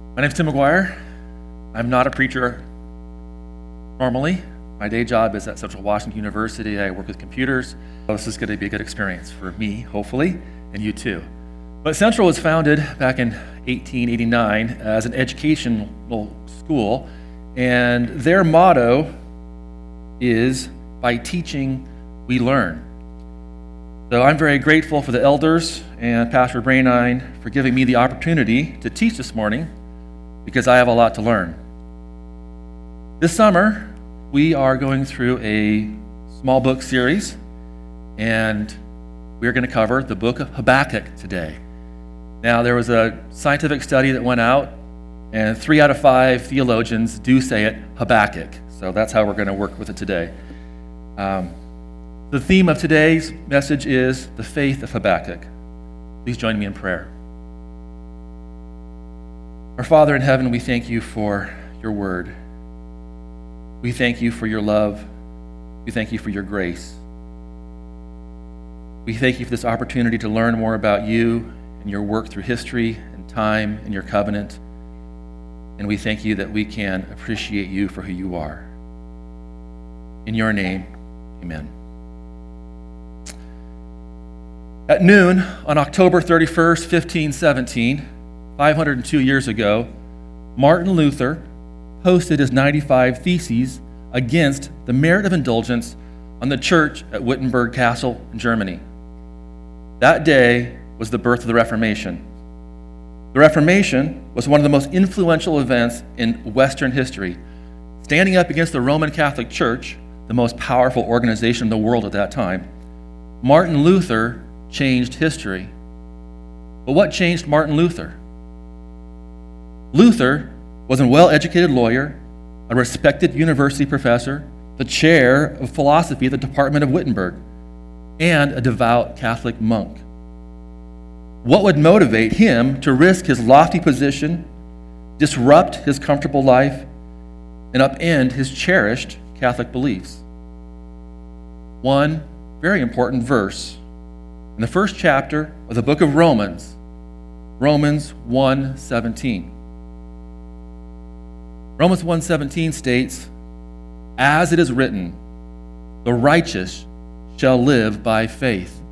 My name's Tim McGuire. I'm not a preacher normally. My day job is at Central Washington University. I work with computers. So this is going to be a good experience for me, hopefully, and you too. But Central was founded back in 1889 as an educational school, and their motto is, by teaching, we learn. So I'm very grateful for the elders and Pastor Brainine for giving me the opportunity to teach this morning, because I have a lot to learn. This summer, we are going through a small book series, and we're going to cover the book of Habakkuk today. Now, there was a scientific study that went out, and 3 out of 5 theologians do say it Habakkuk. So that's how we're going to work with it today. The theme of today's message is the faith of Habakkuk. Please join me in prayer. Our Father in heaven, we thank you for your word. We thank you for your love. We thank you for your grace. We thank you for this opportunity to learn more about you and your work through history and time and your covenant. And we thank you that we can appreciate you for who you are. In your name, amen. At noon on October 31st, 1517, 502 years ago, Martin Luther posted his 95 Theses against the merit of indulgence on the church at Wittenberg Castle in Germany. That day was the birth of the Reformation. The Reformation was one of the most influential events in Western history, standing up against the Roman Catholic Church, the most powerful organization in the world at that time. Martin Luther changed history. But what changed Martin Luther? Luther was a well-educated lawyer, a respected university professor, the chair of philosophy at the Department of Wittenberg, and a devout Catholic monk. What would motivate him to risk his lofty position, disrupt his comfortable life, and upend his cherished Catholic beliefs? One very important verse in the first chapter of the book of Romans, Romans 1:17. Romans 1:17 states, "As it is written, the righteous shall live by faith."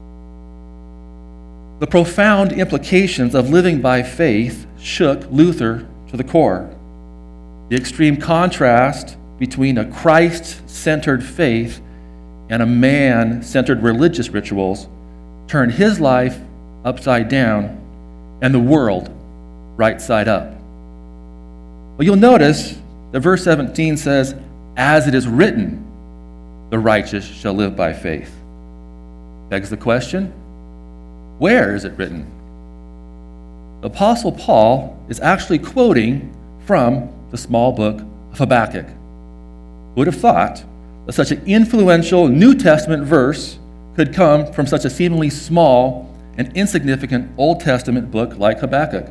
The profound implications of living by faith shook Luther to the core. The extreme contrast between a Christ-centered faith and a man-centered religious rituals turned his life upside down and the world right side up. Well, you'll notice that verse 17 says, "As it is written, the righteous shall live by faith." Begs the question, where is it written? The Apostle Paul is actually quoting from the small book of Habakkuk. Who would have thought that such an influential New Testament verse could come from such a seemingly small and insignificant Old Testament book like Habakkuk?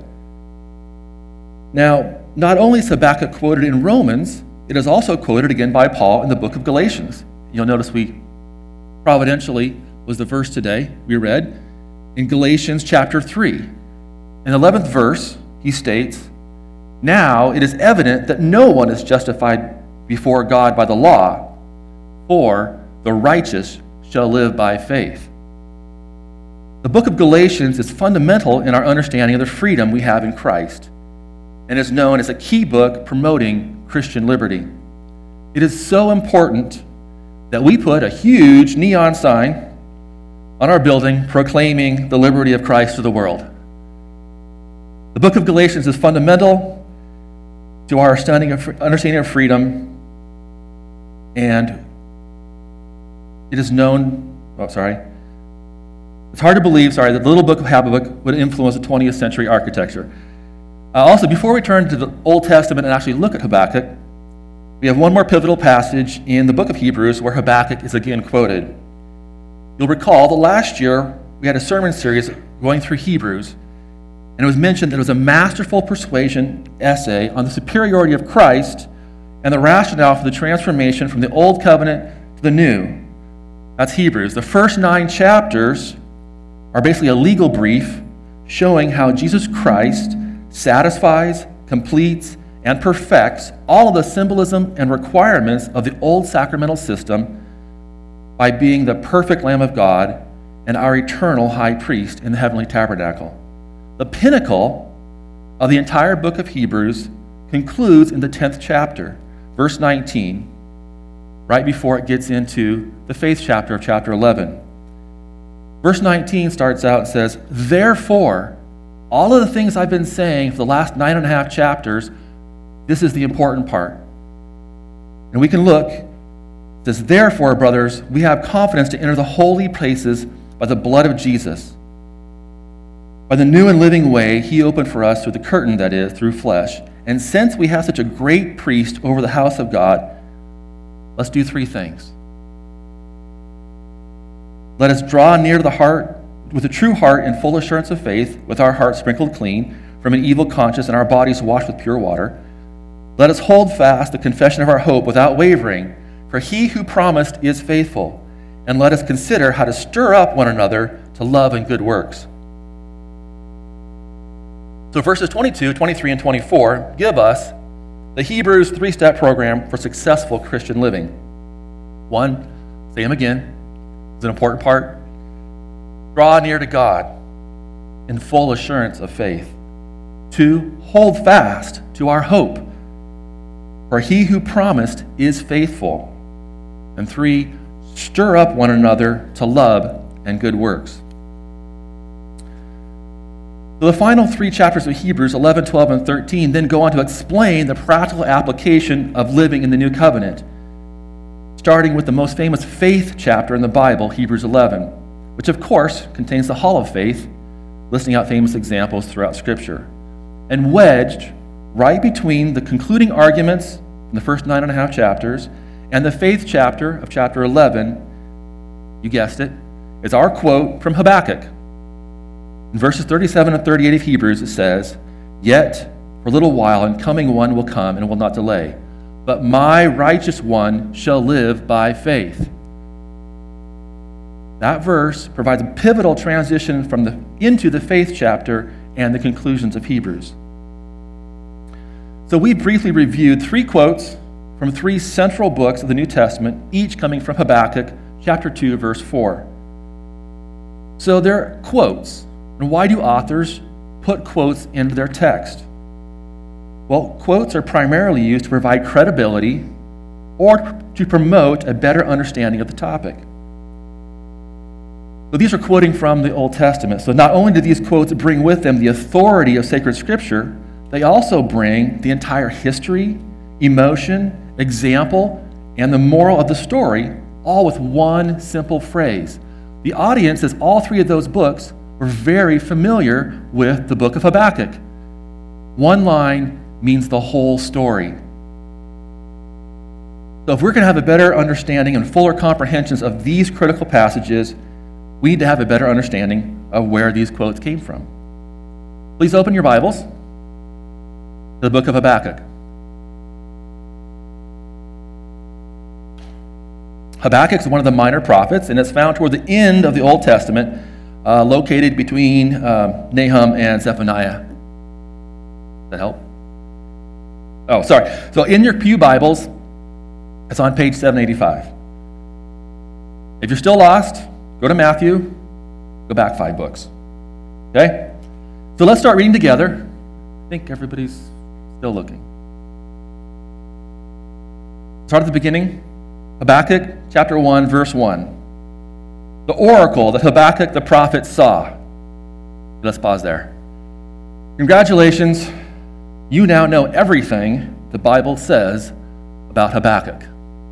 Now, not only is Habakkuk quoted in Romans, it is also quoted again by Paul in the book of Galatians. You'll notice we providentially was the verse today we read in Galatians chapter 3. In the 11th verse, he states, "Now it is evident that no one is justified before God by the law, for the righteous shall live by faith." The book of Galatians is fundamental in our understanding of the freedom we have in Christ, and is known as a key book promoting Christian liberty. It is so important that we put a huge neon sign on our building proclaiming the liberty of Christ to the world. The book of Galatians is fundamental to our understanding of freedom, and it is known, it's hard to believe, that the little book of Habakkuk would influence the 20th century architecture. Also, before we turn to the Old Testament and actually look at Habakkuk, we have one more pivotal passage in the book of Hebrews where Habakkuk is again quoted. You'll recall that last year we had a sermon series going through Hebrews, and it was mentioned that it was a masterful persuasion essay on the superiority of Christ and the rationale for the transformation from the Old Covenant to the New. That's Hebrews. The first 9 chapters are basically a legal brief showing how Jesus Christ satisfies, completes, and perfects all of the symbolism and requirements of the old sacramental system by being the perfect Lamb of God and our eternal high priest in the heavenly tabernacle. The pinnacle of the entire book of Hebrews concludes in the 10th chapter, verse 19, right before it gets into the faith chapter of chapter 11. Verse 19 starts out and says, "Therefore, all of the things I've been saying for the last 9.5 chapters, this is the important part." And we can look. It says, "Therefore, brothers, we have confidence to enter the holy places by the blood of Jesus. By the new and living way he opened for us through the curtain, that is, through flesh. And since we have such a great priest over the house of God, let's do 3 things. Let us draw near to the heart with a true heart in full assurance of faith, with our hearts sprinkled clean from an evil conscience and our bodies washed with pure water. Let us hold fast the confession of our hope without wavering, for he who promised is faithful. And let us consider how to stir up one another to love and good works." So verses 22, 23, and 24 give us the Hebrews 3-step program for successful Christian living. 1, say them again, it's an important part. Draw near to God in full assurance of faith. 2, hold fast to our hope, for he who promised is faithful. And 3, stir up one another to love and good works. So the final 3 chapters of Hebrews, 11, 12, and 13, then go on to explain the practical application of living in the new covenant, starting with the most famous faith chapter in the Bible, Hebrews 11, which of course contains the hall of faith, listing out famous examples throughout Scripture. And wedged right between the concluding arguments in the first 9.5 chapters and the faith chapter of chapter 11, you guessed it, is our quote from Habakkuk. In verses 37 and 38 of Hebrews, it says, "Yet for a little while, and coming one will come and will not delay. But my righteous one shall live by faith." That verse provides a pivotal transition into the faith chapter and the conclusions of Hebrews. So we briefly reviewed 3 quotes from 3 central books of the New Testament, each coming from Habakkuk chapter 2, verse 4. So they're quotes. And why do authors put quotes into their text? Well, quotes are primarily used to provide credibility or to promote a better understanding of the topic. So these are quoting from the Old Testament. So not only do these quotes bring with them the authority of sacred Scripture, they also bring the entire history, emotion, example, and the moral of the story, all with one simple phrase. The audience, as all 3 of those books, were very familiar with the book of Habakkuk. One line means the whole story. So if we're going to have a better understanding and fuller comprehensions of these critical passages, we need to have a better understanding of where these quotes came from. Please open your Bibles to the book of Habakkuk. Habakkuk is one of the minor prophets, and it's found toward the end of the Old Testament, located between Nahum and Zephaniah. Does that help? Oh, sorry. So in your pew Bibles, it's on page 785. If you're still lost, go to Matthew, go back 5 books. Okay? So let's start reading together. I think everybody's still looking. Start at the beginning. Habakkuk chapter 1, verse 1. The oracle that Habakkuk the prophet saw. Let's pause there. Congratulations. You now know everything the Bible says about Habakkuk.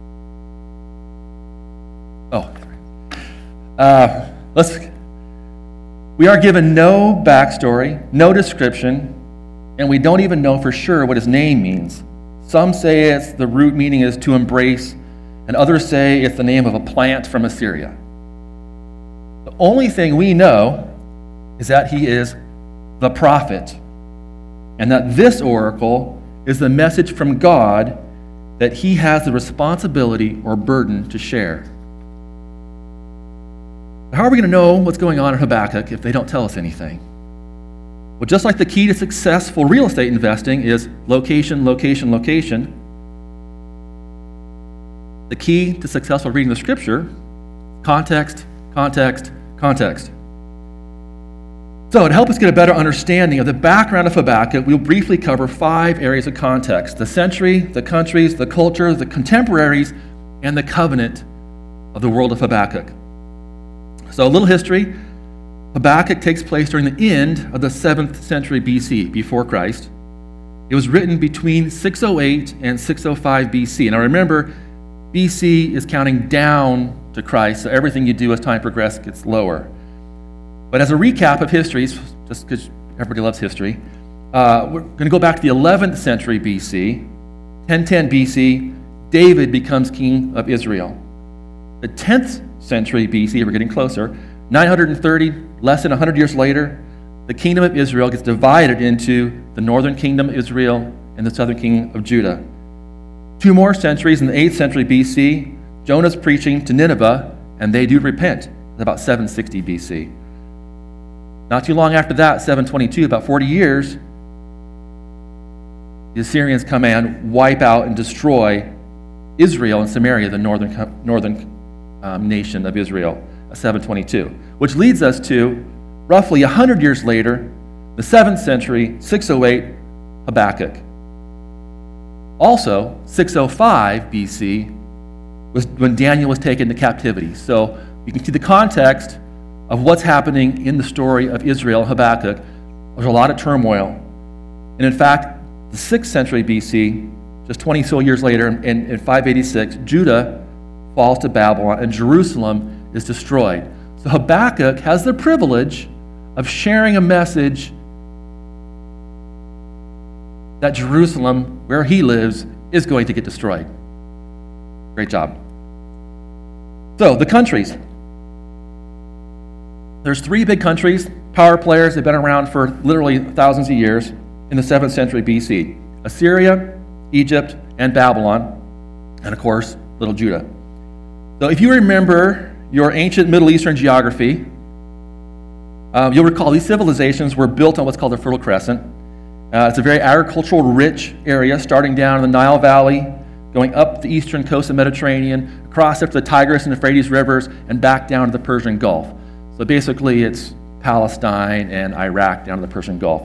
We are given no backstory, no description, and we don't even know for sure what his name means. Some say it's the root meaning is to embrace, and others say it's the name of a plant from Assyria. The only thing we know is that he is the prophet, and that this oracle is the message from God that he has the responsibility or burden to share. How are we going to know what's going on in Habakkuk if they don't tell us anything? Well, just like the key to successful real estate investing is location, location, location, the key to successful reading the scripture, context, context, context. So to help us get a better understanding of the background of Habakkuk, we'll briefly cover 5 areas of context: the century, the countries, the culture, the contemporaries, and the covenant of the world of Habakkuk. So a little history. Habakkuk takes place during the end of the 7th century BC, before Christ. It was written between 608 and 605 BC. Now remember, BC is counting down to Christ, so everything you do as time progresses gets lower. But as a recap of history, just because everybody loves history, we're going to go back to the 11th century BC. 1010 BC, David becomes king of Israel. The 10th century BC, we're getting closer, 930, less than 100 years later, the kingdom of Israel gets divided into the northern kingdom of Israel and the southern kingdom of Judah. 2 more centuries, in the 8th century BC, Jonah's preaching to Nineveh, and they do repent. It's about 760 BC. Not too long after that, 722, about 40 years, the Assyrians come and wipe out and destroy Israel and Samaria, the northern nation of Israel, 722, which leads us to roughly 100 years later, the 7th century, 608, Habakkuk. Also, 605 BC was when Daniel was taken into captivity. So you can see the context of what's happening in the story of Israel, Habakkuk. There's a lot of turmoil. And in fact, the 6th century BC, just 20 so years later, in 586, Judah falls to Babylon and Jerusalem is destroyed. So Habakkuk has the privilege of sharing a message that Jerusalem, where he lives, is going to get destroyed. Great job. So, the countries. There's 3 big countries, power players. They've been around for literally thousands of years in the 7th century BC. Assyria, Egypt, and Babylon, and of course, little Judah. So if you remember your ancient Middle Eastern geography, you'll recall these civilizations were built on what's called the Fertile Crescent. It's a very agricultural rich area, starting down in the Nile Valley, going up the eastern coast of the Mediterranean, across up to the Tigris and Euphrates rivers, and back down to the Persian Gulf. So basically it's Palestine and Iraq down to the Persian Gulf.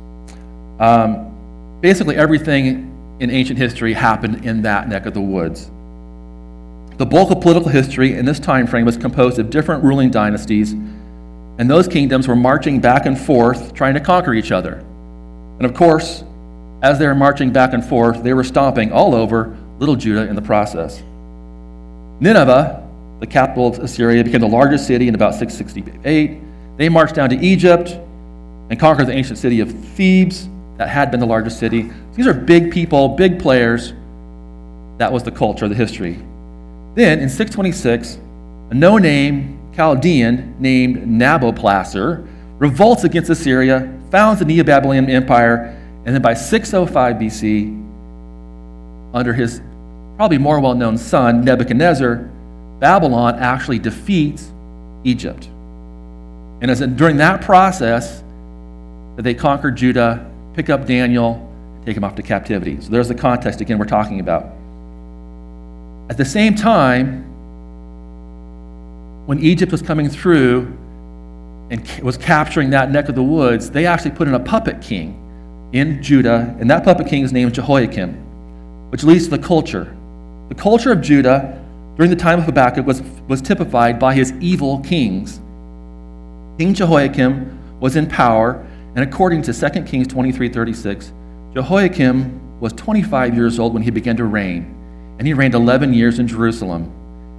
Basically everything in ancient history happened in that neck of the woods. The bulk of political history in this time frame was composed of different ruling dynasties, and those kingdoms were marching back and forth, trying to conquer each other. And of course, as they were marching back and forth, they were stomping all over little Judah in the process. Nineveh, the capital of Assyria, became the largest city in about 668. They marched down to Egypt and conquered the ancient city of Thebes, that had been the largest city. These are big people, big players. That was the culture, the history. Then, in 626, a no-name Chaldean named Nabopolassar revolts against Assyria, founds the Neo-Babylonian Empire, and then by 605 BC, under his probably more well-known son, Nebuchadnezzar, Babylon actually defeats Egypt. And during that process, that they conquered Judah, pick up Daniel, take him off to captivity. So there's the context again we're talking about. At the same time, when Egypt was coming through and was capturing that neck of the woods, they actually put in a puppet king in Judah, and that puppet king is named Jehoiakim, which leads to the culture. The culture of Judah during the time of Habakkuk was typified by his evil kings. King Jehoiakim was in power, and according to 2 Kings 23:36, Jehoiakim was 25 years old when he began to reign, and he reigned 11 years in Jerusalem.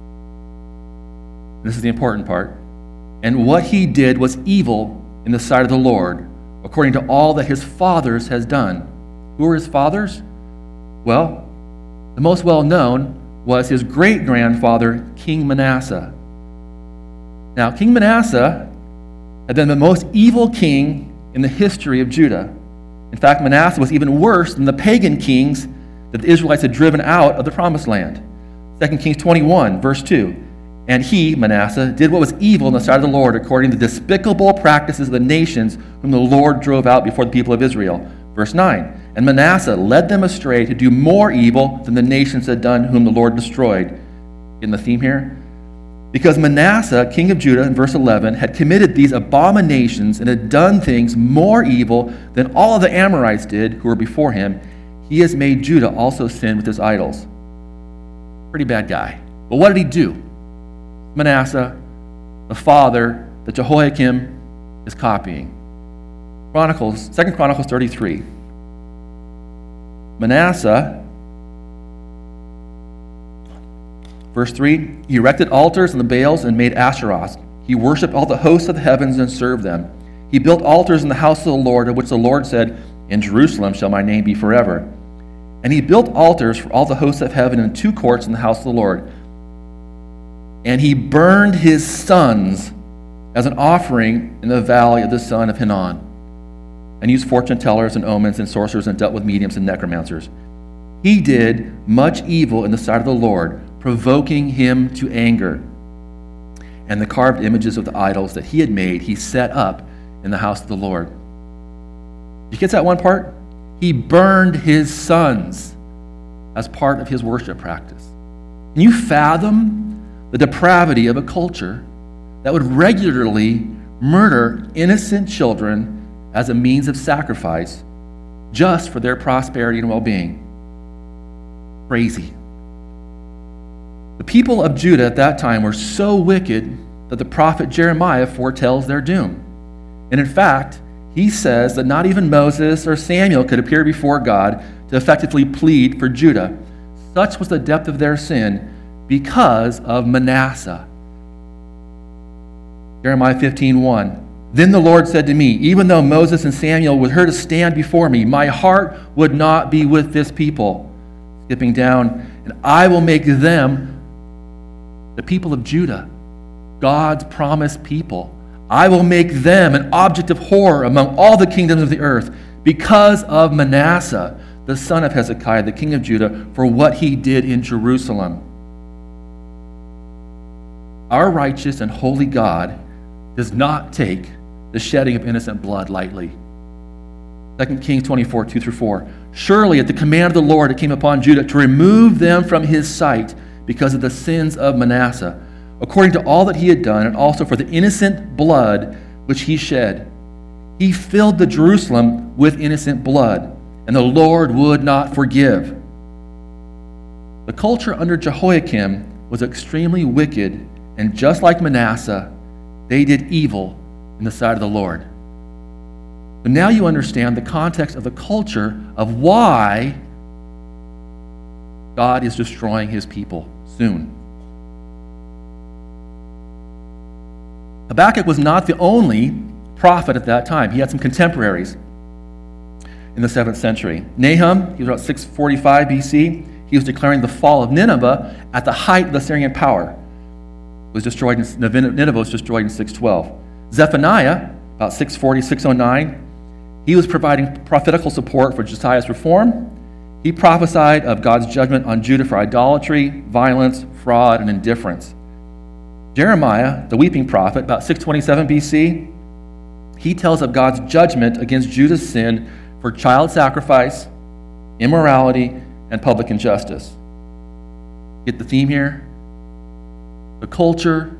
This is the important part. And what he did was evil in the sight of the Lord, according to all that his fathers has done. Who were his fathers? Well, the most well-known was his great-grandfather, King Manasseh. Now, King Manasseh had been the most evil king in the history of Judah. In fact, Manasseh was even worse than the pagan kings that the Israelites had driven out of the Promised Land. 2 Kings 21, verse 2. And he, Manasseh, did what was evil in the sight of the Lord, according to the despicable practices of the nations whom the Lord drove out before the people of Israel. Verse 9, and Manasseh led them astray to do more evil than the nations had done whom the Lord destroyed. In the theme here? Because Manasseh, king of Judah, in verse 11, had committed these abominations and had done things more evil than all of the Amorites did who were before him, he has made Judah also sin with his idols. Pretty bad guy. But what did he do? Manasseh, the father that Jehoiakim is copying. 2 Chronicles 33. Manasseh, verse 3, he erected altars and the Baals and made Asheroths. He worshipped all the hosts of the heavens and served them. He built altars in the house of the Lord, of which the Lord said, in Jerusalem shall my name be forever. And he built altars for all the hosts of heaven in 2 courts in the house of the Lord. And he burned his sons as an offering in the valley of the son of Hinnom, and used fortune tellers and omens and sorcerers and dealt with mediums and necromancers. He did much evil in the sight of the Lord, provoking him to anger. And the carved images of the idols that he had made, he set up in the house of the Lord. Did you get that one part? He burned his sons as part of his worship practice. Can you fathom the depravity of a culture that would regularly murder innocent children as a means of sacrifice just for their prosperity and well-being? Crazy. The people of Judah at that time were so wicked that the prophet Jeremiah foretells their doom. And in fact, he says that not even Moses or Samuel could appear before God to effectively plead for Judah. Such was the depth of their sin because of Manasseh. Jeremiah 15:1. Then the Lord said to me, even though Moses and Samuel were here to stand before me, my heart would not be with this people. Skipping down, and I will make them, the people of Judah, God's promised people. I will make them an object of horror among all the kingdoms of the earth because of Manasseh, the son of Hezekiah, the king of Judah, for what he did in Jerusalem. Our righteous and holy God does not take the shedding of innocent blood lightly. 2 Kings 24, 2-4. Surely at the command of the Lord it came upon Judah to remove them from his sight because of the sins of Manasseh, according to all that he had done, and also for the innocent blood which he shed. He filled the Jerusalem with innocent blood, and the Lord would not forgive. The culture under Jehoiakim was extremely wicked, and just like Manasseh, they did evil in the sight of the Lord. But now you understand the context of the culture of why God is destroying his people soon. Habakkuk was not the only prophet at that time. He had some contemporaries in the 7th century. Nahum, he was about 645 BC. He was declaring the fall of Nineveh at the height of the Assyrian power. Nineveh was destroyed in 612. Zephaniah, about 640, 609, he was providing prophetical support for Josiah's reform. He prophesied of God's judgment on Judah for idolatry, violence, fraud, and indifference. Jeremiah, the weeping prophet, about 627 BC, he tells of God's judgment against Judah's sin for child sacrifice, immorality, and public injustice. Get the theme here? The culture,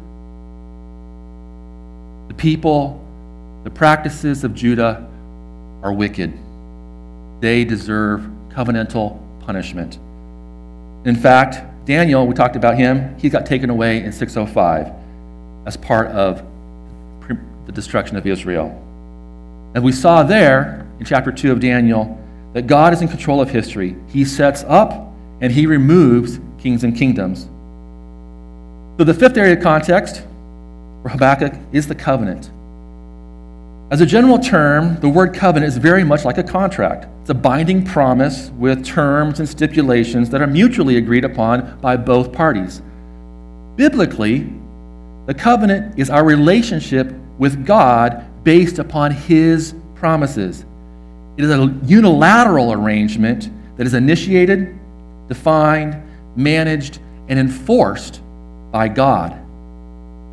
the people, the practices of Judah are wicked. They deserve covenantal punishment. In fact, Daniel, we talked about him, he got taken away in 605 as part of the destruction of Israel. And we saw there in chapter 2 of Daniel that God is in control of history. He sets up and he removes kings and kingdoms. So the fifth area of context for Habakkuk is the covenant. As a general term, the word covenant is very much like a contract. It's a binding promise with terms and stipulations that are mutually agreed upon by both parties. Biblically, the covenant is our relationship with God based upon his promises. It is a unilateral arrangement that is initiated, defined, managed, and enforced by God.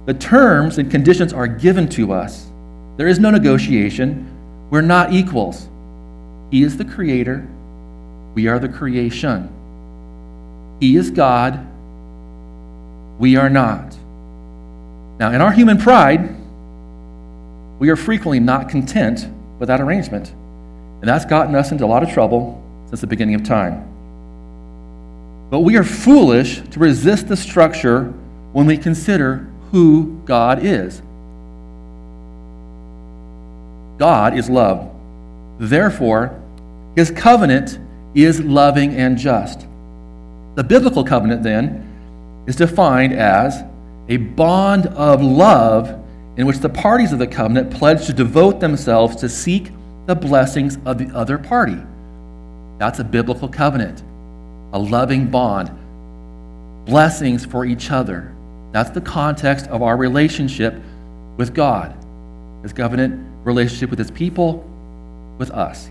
The terms and conditions are given to us. There is no negotiation. We're not equals. He is the creator. We are the creation. He is God. We are not. Now, in our human pride, we are frequently not content with that arrangement. And that's gotten us into a lot of trouble since the beginning of time. But we are foolish to resist the structure when we consider who God is. God is love. Therefore, his covenant is loving and just. The biblical covenant, then, is defined as a bond of love in which the parties of the covenant pledge to devote themselves to seek the blessings of the other party. That's a biblical covenant, a loving bond, blessings for each other. That's the context of our relationship with God, his covenant relationship with his people, with us.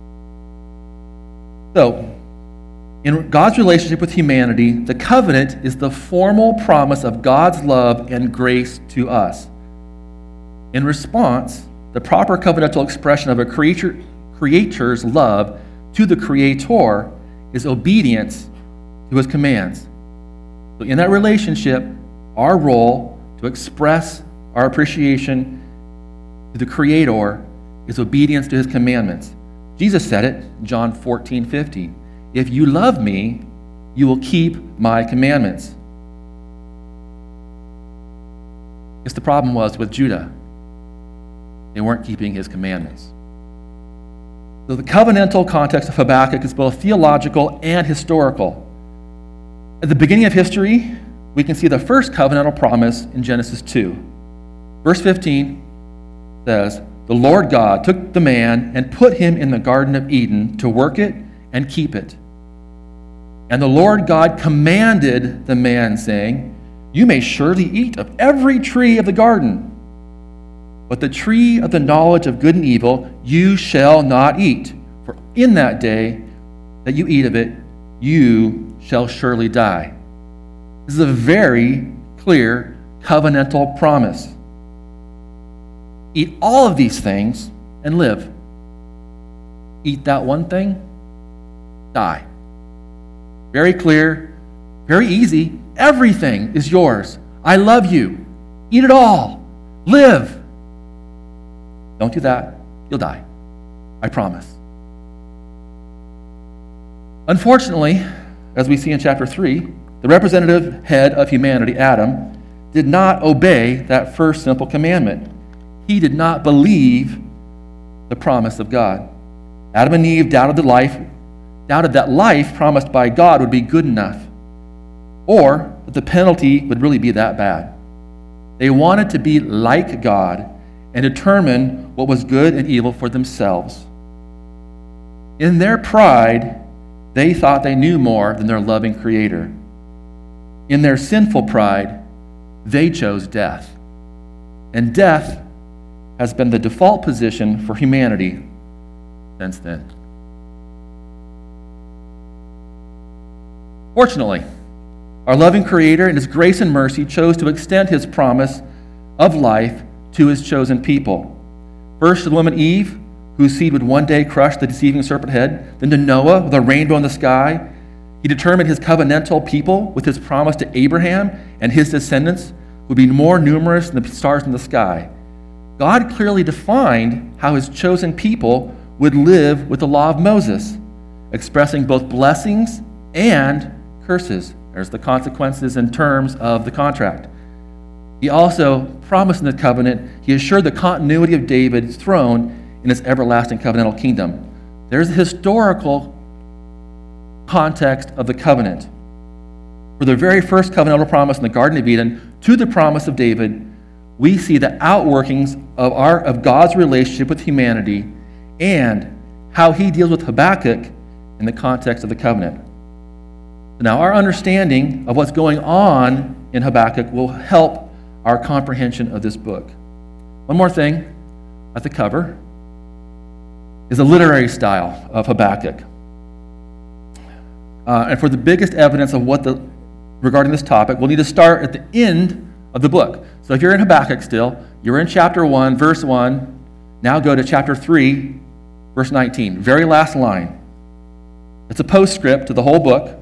So, in God's relationship with humanity, the covenant is the formal promise of God's love and grace to us. In response, the proper covenantal expression of a creator's love to the Creator is obedience to his commands. So in that relationship, our role to express our appreciation to the Creator is obedience to his commandments. Jesus said it, John 14:15. If you love me, you will keep my commandments. Because the problem was with Judah. They weren't keeping his commandments. So the covenantal context of Habakkuk is both theological and historical. At the beginning of history, we can see the first covenantal promise in Genesis 2. Verse 15 says, "The Lord God took the man and put him in the Garden of Eden to work it and keep it. And the Lord God commanded the man, saying, 'You may surely eat of every tree of the garden, but the tree of the knowledge of good and evil you shall not eat, for in that day that you eat of it, you shall surely die.'" This is a very clear covenantal promise. Eat all of these things and live. Eat that one thing, die. Very clear, very easy. Everything is yours. I love you. Eat it all. Live. Don't do that. You'll die. I promise. Unfortunately, as we see in chapter 3, the representative head of humanity, Adam, did not obey that first simple commandment. He did not believe the promise of God. Adam and Eve doubted that life promised by God would be good enough, or that the penalty would really be that bad. They wanted to be like God and determine what was good and evil for themselves. In their pride, they thought they knew more than their loving Creator. In their sinful pride, they chose death. And death has been the default position for humanity since then. Fortunately, our loving Creator in his grace and mercy chose to extend his promise of life to his chosen people. First to the woman Eve, whose seed would one day crush the deceiving serpent head, then to Noah with a rainbow in the sky. He determined his covenantal people with his promise to Abraham and his descendants would be more numerous than the stars in the sky. God clearly defined how his chosen people would live with the law of Moses, expressing both blessings and curses. There's the consequences and terms of the contract. He also promised in the covenant, he assured the continuity of David's throne in his everlasting covenantal kingdom. There's the historical context of the covenant. For the very first covenantal promise in the Garden of Eden to the promise of David, we see the outworkings of God's relationship with humanity and how he deals with Habakkuk in the context of the covenant. Now, our understanding of what's going on in Habakkuk will help our comprehension of this book. One more thing at the cover is the literary style of Habakkuk. And for the biggest evidence of regarding this topic, we'll need to start at the end of the book. So if you're in Habakkuk still, you're in chapter 1, verse 1. Now go to chapter 3, verse 19. Very last line. It's a postscript to the whole book.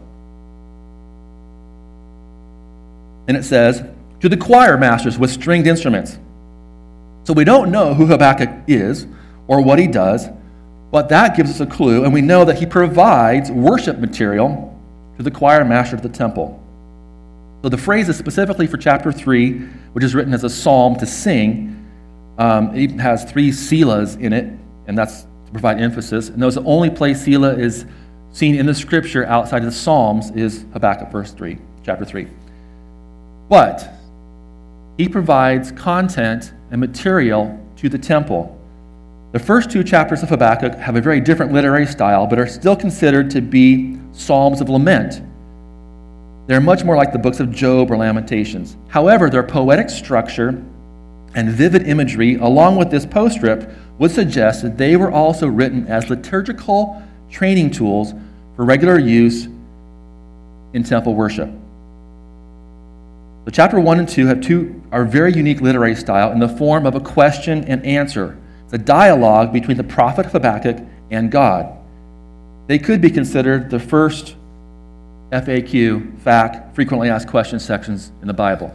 And it says, to the choir masters with stringed instruments. So we don't know who Habakkuk is or what he does, but that gives us a clue, and we know that he provides worship material to the choir master of the temple. So the phrase is specifically for chapter 3, which is written as a psalm to sing. It even has 3 selahs in it, and that's to provide emphasis. And those the only place selah is seen in the scripture outside of the Psalms is Habakkuk chapter 3. But he provides content and material to the temple. The first 2 chapters of Habakkuk have a very different literary style, but are still considered to be psalms of lament. They're much more like the books of Job or Lamentations. However, their poetic structure and vivid imagery, along with this postscript, would suggest that they were also written as liturgical training tools for regular use in temple worship. So chapter 1 and 2 are very unique literary style in the form of a question and answer. It's a dialogue between the prophet Habakkuk and God. They could be considered the first FAQ, FAQ, frequently asked questions sections in the Bible.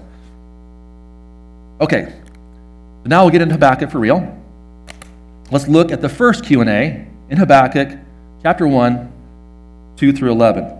Okay, so now we'll get into Habakkuk for real. Let's look at the first Q&A in Habakkuk, chapter 1, 2 through 11.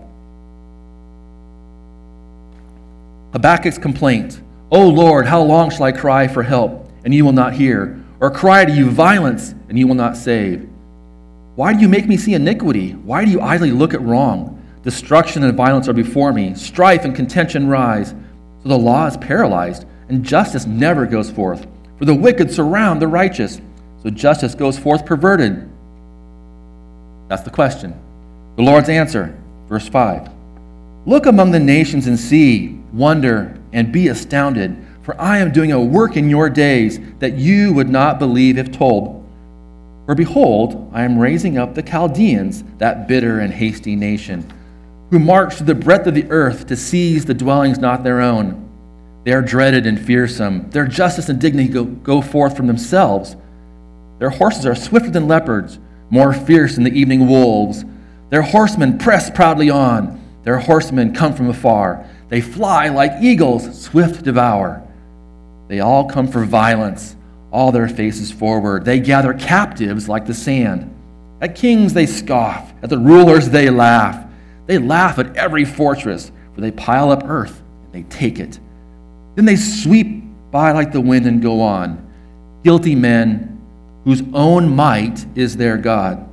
Habakkuk's complaint. O Lord, how long shall I cry for help, and you will not hear? Or cry to you violence, and you will not save? Why do you make me see iniquity? Why do you idly look at wrong? Destruction and violence are before me. Strife and contention rise. So the law is paralyzed, and justice never goes forth. For the wicked surround the righteous, so justice goes forth perverted. That's the question. The Lord's answer, verse 5. Look among the nations and see, wonder, and be astounded, for I am doing a work in your days that you would not believe if told. For behold, I am raising up the Chaldeans, that bitter and hasty nation, who march through the breadth of the earth to seize the dwellings not their own. They are dreaded and fearsome. Their justice and dignity go forth from themselves. Their horses are swifter than leopards, more fierce than the evening wolves. Their horsemen press proudly on. Their horsemen come from afar. They fly like eagles, swift to devour. They all come for violence, all their faces forward. They gather captives like the sand. At kings they scoff, at the rulers they laugh. They laugh at every fortress, for they pile up earth and they take it. Then they sweep by like the wind and go on. Guilty men whose own might is their God.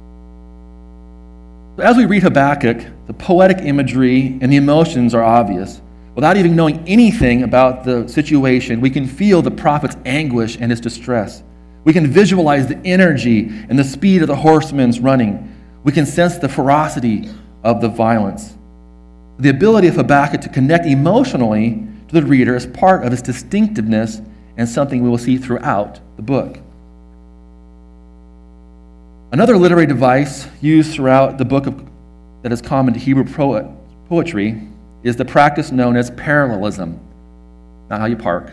So as we read Habakkuk, the poetic imagery and the emotions are obvious. Without even knowing anything about the situation, we can feel the prophet's anguish and his distress. We can visualize the energy and the speed of the horsemen's running. We can sense the ferocity of the violence. The ability of Habakkuk to connect emotionally to the reader is part of his distinctiveness and something we will see throughout the book. Another literary device used throughout the book that is common to Hebrew poetry is the practice known as parallelism. Not how you park.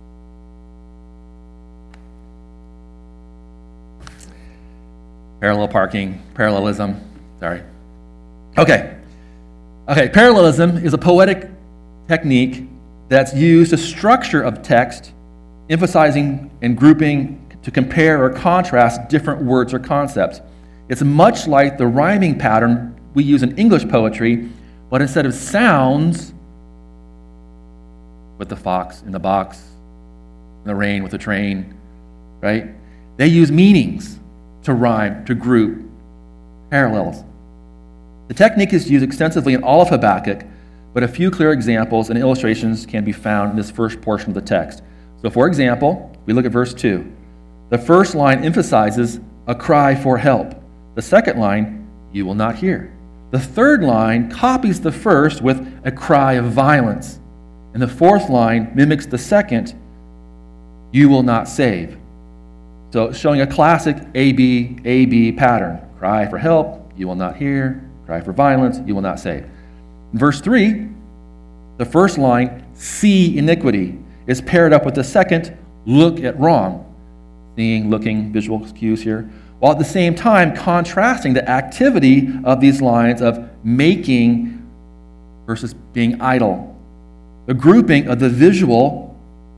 Parallel parking, parallelism. Sorry. Okay, parallelism is a poetic technique that's used to structure of text, emphasizing and grouping to compare or contrast different words or concepts. It's much like the rhyming pattern we use in English poetry, but instead of sounds, with the fox in the box, in the rain with the train, right? They use meanings to rhyme, to group, parallels. The technique is used extensively in all of Habakkuk, but a few clear examples and illustrations can be found in this first portion of the text. So for example, we look at verse 2. The first line emphasizes a cry for help. The second line, you will not hear. The third line copies the first with a cry of violence. And the fourth line mimics the second, you will not save. So showing a classic A-B pattern. Cry for help, you will not hear. Cry for violence, you will not save. In verse 3, the first line, see iniquity, is paired up with the second, look at wrong. Seeing, looking, visual cues here. While at the same time contrasting the activity of these lines of making versus being idle. The grouping of the visual,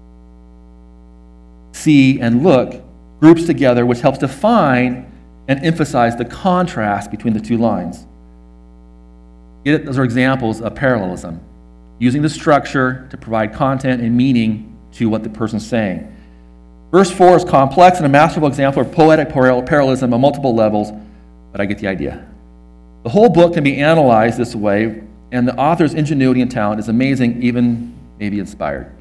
see and look, groups together, which helps define and emphasize the contrast between the two lines. Get it? Those are examples of parallelism, using the structure to provide content and meaning to what the person's saying. Verse 4 is complex and a masterful example of poetic parallelism on multiple levels, but I get the idea. The whole book can be analyzed this way, and the author's ingenuity and talent is amazing, even maybe inspired.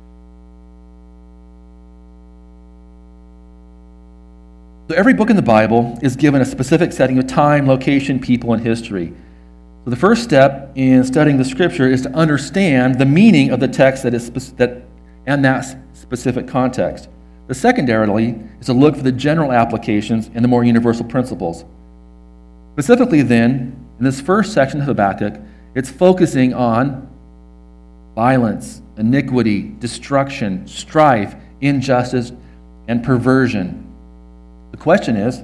So every book in the Bible is given a specific setting of time, location, people, and history. So the first step in studying the Scripture is to understand the meaning of the text and that specific context. The secondarily is to look for the general applications and the more universal principles. Specifically then, in this first section of Habakkuk, it's focusing on violence, iniquity, destruction, strife, injustice, and perversion. The question is,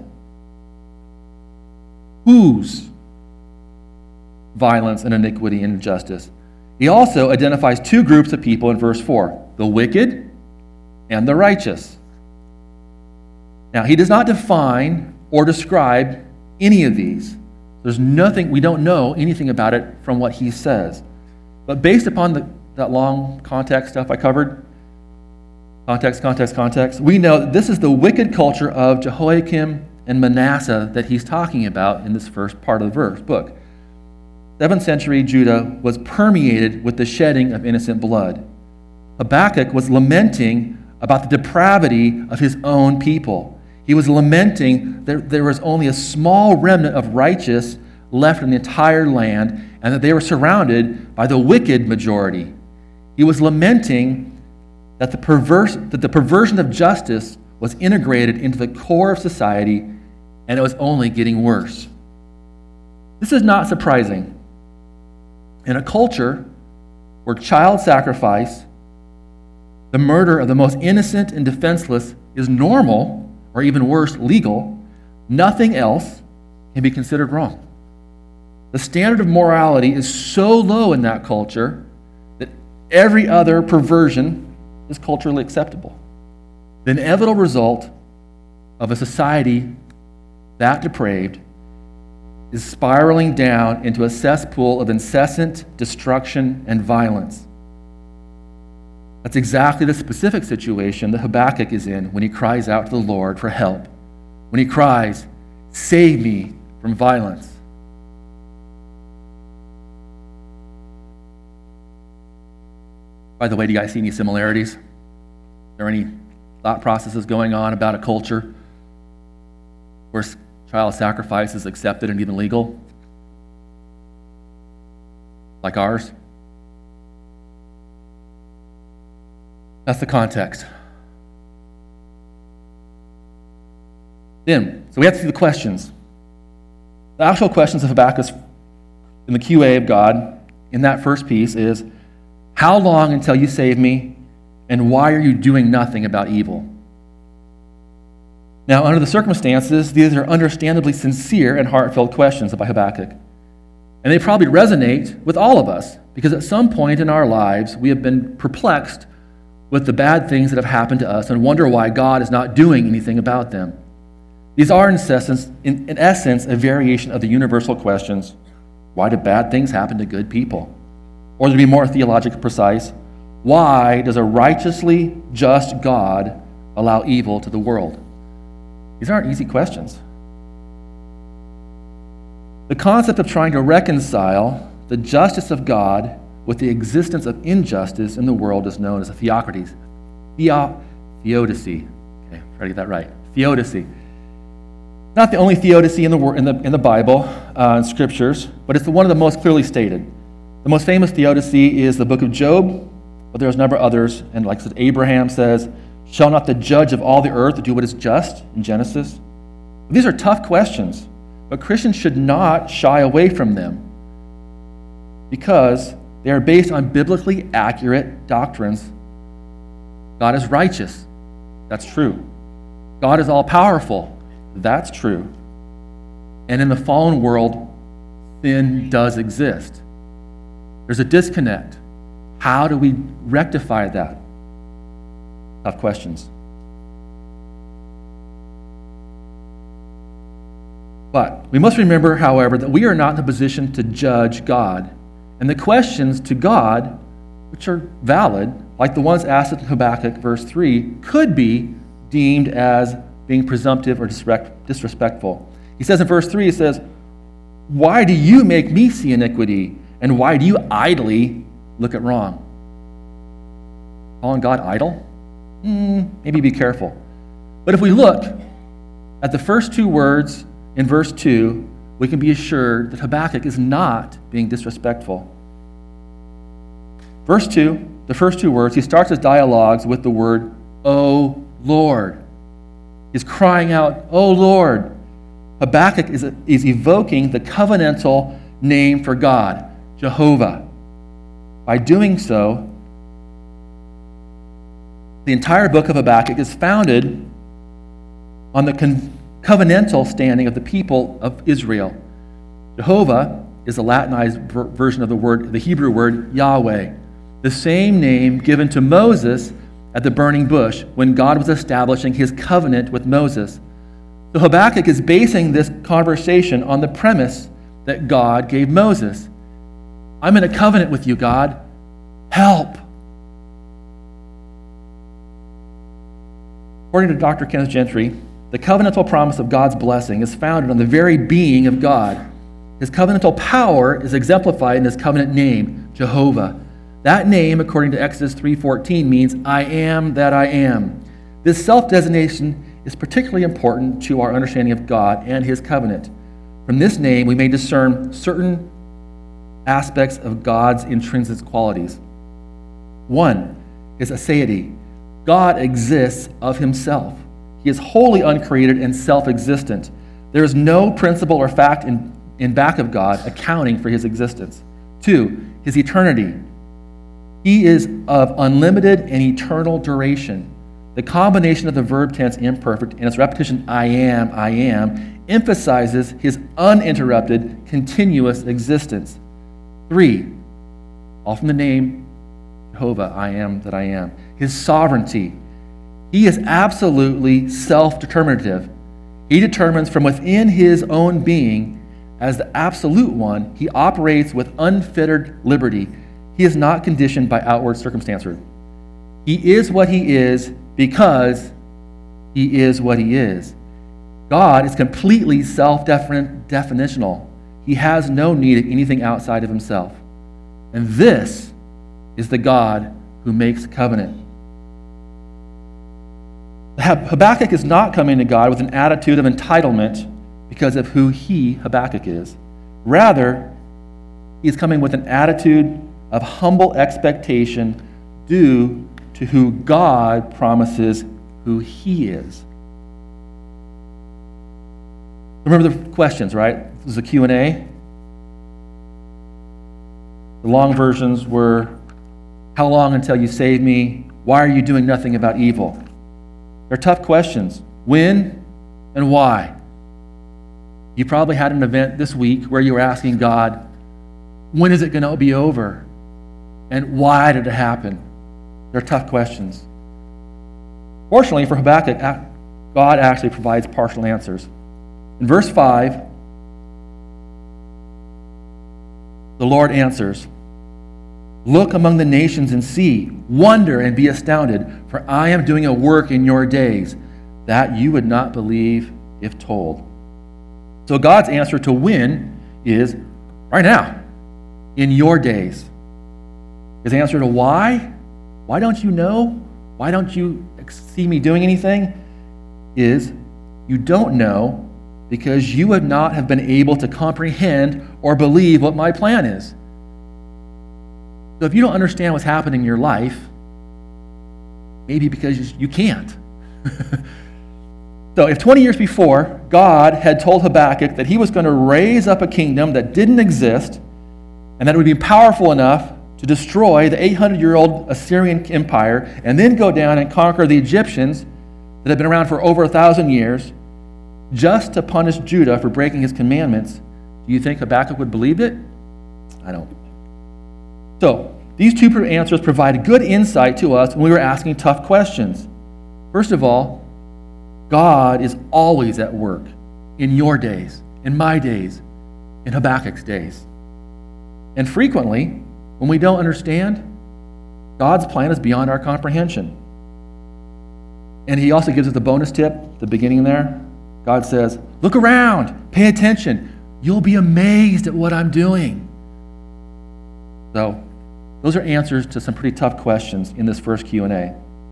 whose violence and iniquity and injustice? He also identifies two groups of people in verse 4, the wicked and the righteous. Now, he does not define or describe any of these. There's nothing, we don't know anything about it from what he says. But based upon that long context stuff I covered, context, we know that this is the wicked culture of Jehoiakim and Manasseh that he's talking about in this first part of the book. 7th century Judah was permeated with the shedding of innocent blood. Habakkuk was lamenting about the depravity of his own people. He was lamenting that there was only a small remnant of righteous left in the entire land and that they were surrounded by the wicked majority. He was lamenting that the perversion of justice was integrated into the core of society and it was only getting worse. This is not surprising. In a culture where child sacrifice, the murder of the most innocent and defenseless is normal, or even worse, legal, nothing else can be considered wrong. The standard of morality is so low in that culture that every other perversion is culturally acceptable. The inevitable result of a society that depraved is spiraling down into a cesspool of incessant destruction and violence. That's exactly the specific situation that Habakkuk is in when he cries out to the Lord for help. When he cries, "Save me from violence." By the way, do you guys see any similarities? Are there any thought processes going on about a culture where child sacrifice is accepted and even legal? Like ours? That's the context. So we have to see the questions. The actual questions of Habakkuk in the QA of God in that first piece is, how long until you save me, and why are you doing nothing about evil? Now, under the circumstances, these are understandably sincere and heartfelt questions by Habakkuk. And they probably resonate with all of us, because at some point in our lives, we have been perplexed with the bad things that have happened to us and wonder why God is not doing anything about them. These are, in essence, a variation of the universal questions, why do bad things happen to good people? Or to be more theologically precise, why does a righteously just God allow evil to the world? These aren't easy questions. The concept of trying to reconcile the justice of God with the existence of injustice in the world is known as a theocracy. Theodicy. Okay, try to get that right. Theodicy. Not the only theodicy in the Bible, in scriptures, but it's one of the most clearly stated. The most famous theodicy is the book of Job, but there's a number of others. And like I said, Abraham says, "Shall not the judge of all the earth do what is just?" in Genesis. These are tough questions, but Christians should not shy away from them because they are based on biblically accurate doctrines God is righteous. That's true. God is all-powerful. That's true. And in the fallen world, sin does exist. There's a disconnect. How do we rectify that? Tough questions. But we must remember, however, that we are not in a position to judge God. And the questions to God, which are valid, like the ones asked in Habakkuk, verse 3, could be deemed as being presumptive or disrespectful. He says in verse 3, he says, "Why do you make me see iniquity? And why do you idly look at wrong?" Calling God idle? Maybe be careful. But if we look at the first two words in verse 2, we can be assured that Habakkuk is not being disrespectful. Verse 2, the first two words, he starts his dialogues with the word, "O Lord." He's crying out, "O Lord." Habakkuk is evoking the covenantal name for God, Jehovah. By doing so, the entire book of Habakkuk is founded on the covenantal standing of the people of Israel. Jehovah is a Latinized version of the Hebrew word Yahweh, the same name given to Moses at the burning bush when God was establishing his covenant with Moses. So Habakkuk is basing this conversation on the premise that God gave Moses. I'm in a covenant with you, God. Help. According to Dr. Kenneth Gentry, the covenantal promise of God's blessing is founded on the very being of God. His covenantal power is exemplified in his covenant name, Jehovah. That name, according to Exodus 3:14, means I am that I am. This self-designation is particularly important to our understanding of God and his covenant. From this name, we may discern certain aspects of God's intrinsic qualities. One is aseity. God exists of himself. He is wholly uncreated and self-existent. There is no principle or fact in back of God accounting for his existence. Two, his eternity. He is of unlimited and eternal duration. The combination of the verb tense imperfect and its repetition, I am, emphasizes his uninterrupted, continuous existence. Three, all from the name Jehovah, I am that I am. His sovereignty. He is absolutely self-determinative. He determines from within his own being. As the absolute one, he operates with unfettered liberty. He is not conditioned by outward circumstances. He is what he is because he is what he is. God is completely self-definitional. He has no need of anything outside of himself. And this is the God who makes covenant. Habakkuk is not coming to God with an attitude of entitlement because of who Habakkuk is. Rather, he is coming with an attitude of humble expectation due to who God promises who he is. Remember the questions, right? This is a Q&A. The long versions were, how long until you save me? Why are you doing nothing about evil? They're tough questions. When and why? You probably had an event this week where you were asking God, when is it going to be over? And why did it happen? They're tough questions. Fortunately for Habakkuk, God actually provides partial answers. In verse 5, the Lord answers, "Look among the nations and see, wonder and be astounded, for I am doing a work in your days that you would not believe if told." So God's answer to when is right now, in your days. His answer to why don't you know? Why don't you see me doing anything? Is you don't know because you would not have been able to comprehend or believe what my plan is. So if you don't understand what's happening in your life, maybe because you can't. So if 20 years before, God had told Habakkuk that he was going to raise up a kingdom that didn't exist and that it would be powerful enough to destroy the 800-year-old Assyrian Empire and then go down and conquer the Egyptians that have been around for over 1,000 years just to punish Judah for breaking his commandments, do you think Habakkuk would believe it? I don't. So, these two answers provide good insight to us when we were asking tough questions. First of all, God is always at work in your days, in my days, in Habakkuk's days. And frequently, when we don't understand, God's plan is beyond our comprehension. And he also gives us the bonus tip at the beginning there. God says, look around, pay attention. You'll be amazed at what I'm doing. So, those are answers to some pretty tough questions in this first Q&A.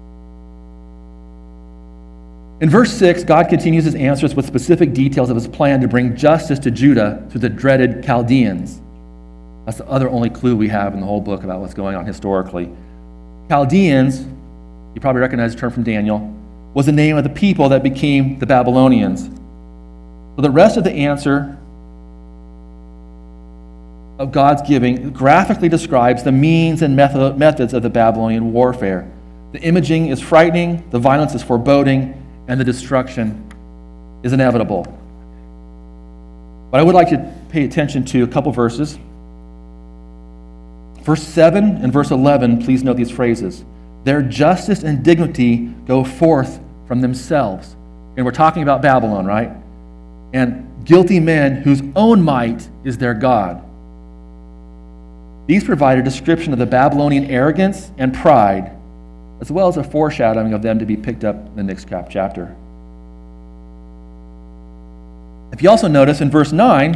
In verse 6, God continues his answers with specific details of his plan to bring justice to Judah through the dreaded Chaldeans. That's the other only clue we have in the whole book about what's going on historically. Chaldeans, you probably recognize the term from Daniel, was the name of the people that became the Babylonians. So the rest of the answer of God's giving graphically describes the means and methods of the Babylonian warfare. The imaging is frightening, the violence is foreboding, and the destruction is inevitable. But I would like to pay attention to a couple verses. Verse 7 and verse 11, please note these phrases. Their justice and dignity go forth from themselves. And we're talking about Babylon, right? And guilty men whose own might is their God. These provide a description of the Babylonian arrogance and pride, as well as a foreshadowing of them to be picked up in the next chapter. If you also notice in verse 9,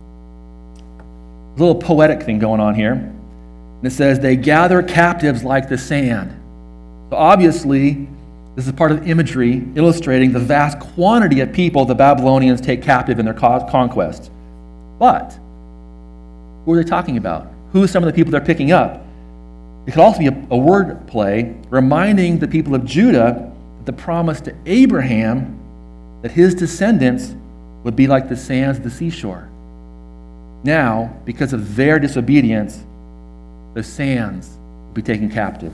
a little poetic thing going on here. And it says, they gather captives like the sand. So obviously, this is part of the imagery illustrating the vast quantity of people the Babylonians take captive in their conquests. But who are they talking about? Who are some of the people they're picking up? It could also be a word play reminding the people of Judah that the promise to Abraham that his descendants would be like the sands of the seashore. Now, because of their disobedience, the sands will be taken captive.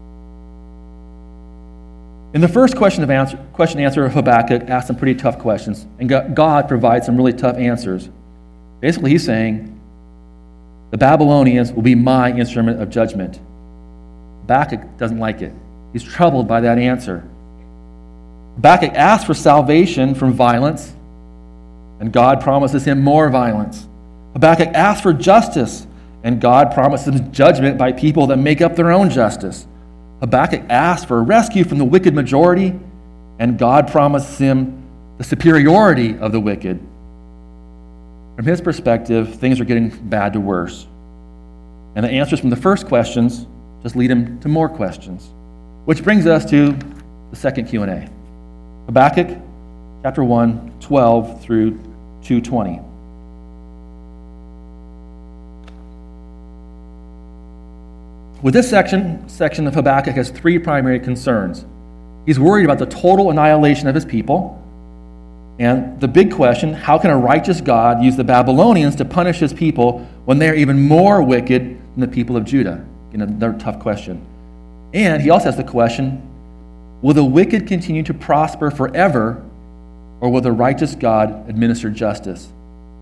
In the first question and answer of Habakkuk asks some pretty tough questions, and God provides some really tough answers. Basically, he's saying, the Babylonians will be my instrument of judgment. Habakkuk doesn't like it. He's troubled by that answer. Habakkuk asks for salvation from violence, and God promises him more violence. Habakkuk asks for justice, and God promises him judgment by people that make up their own justice. Habakkuk asks for rescue from the wicked majority, and God promises him the superiority of the wicked. From his perspective, things are getting bad to worse. And the answers from the first questions just lead him to more questions. Which brings us to the second Q&A. Habakkuk chapter 1, 12 through 2:20. With this section of Habakkuk has three primary concerns. He's worried about the total annihilation of his people. And the big question, how can a righteous God use the Babylonians to punish his people when they're even more wicked than the people of Judah? Another tough question. And he also has the question, will the wicked continue to prosper forever, or will the righteous God administer justice?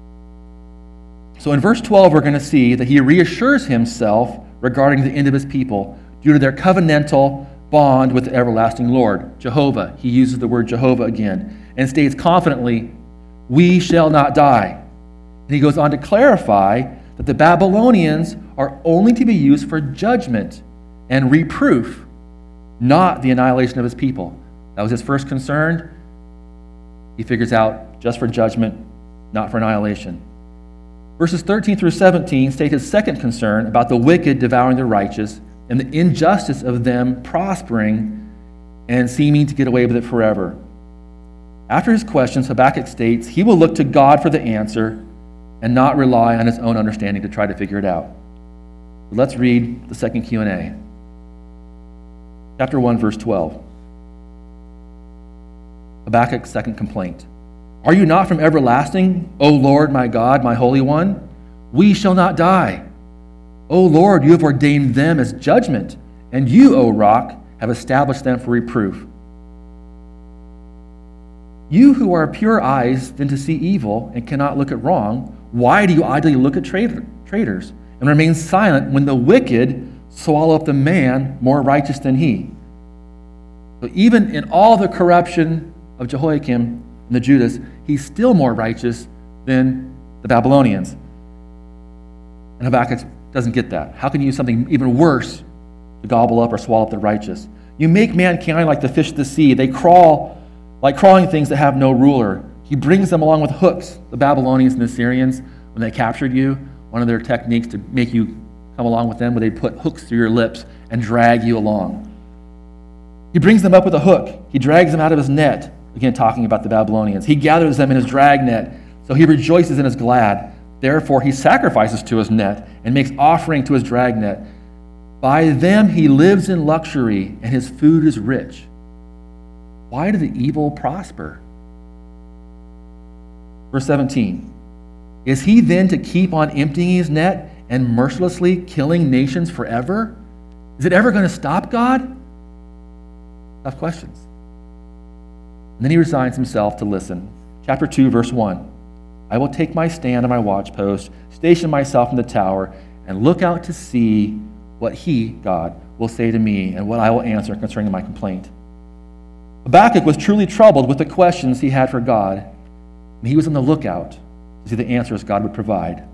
So in verse 12, we're going to see that he reassures himself regarding the end of his people due to their covenantal bond with the everlasting Lord, Jehovah. He uses the word Jehovah again and states confidently, we shall not die. And he goes on to clarify that the Babylonians are only to be used for judgment and reproof, not the annihilation of his people. That was his first concern. He figures out just for judgment, not for annihilation. Verses 13 through 17 state his second concern about the wicked devouring the righteous and the injustice of them prospering and seeming to get away with it forever. After his questions, Habakkuk states he will look to God for the answer and not rely on his own understanding to try to figure it out. But let's read the second Q&A. Chapter 1, verse 12. Habakkuk's second complaint. Are you not from everlasting, O Lord, my God, my Holy One? We shall not die. O Lord, you have ordained them as judgment, and you, O rock, have established them for reproof. You who are pure eyes than to see evil and cannot look at wrong, why do you idly look at traitors and remain silent when the wicked swallow up the man more righteous than he? So even in all the corruption of Jehoiakim and the Judas, he's still more righteous than the Babylonians. And Habakkuk doesn't get that. How can you use something even worse to gobble up or swallow up the righteous? You make mankind like the fish of the sea. They crawl like crawling things that have no ruler. He brings them along with hooks. The Babylonians and the Assyrians, when they captured you, one of their techniques to make you come along with them, where they put hooks through your lips and drag you along. He brings them up with a hook. He drags them out of his net. Again, talking about the Babylonians. He gathers them in his drag net, so he rejoices and is glad. Therefore, he sacrifices to his net and makes offering to his drag net. By them he lives in luxury, and his food is rich. Why do the evil prosper? Verse 17. Is he then to keep on emptying his net and mercilessly killing nations forever? Is it ever going to stop God? Tough questions. And then he resigns himself to listen. Chapter 2, verse 1. I will take my stand on my watchpost, station myself in the tower, and look out to see what he, God, will say to me and what I will answer concerning my complaint. Habakkuk was truly troubled with the questions he had for God, and he was on the lookout to see the answers God would provide.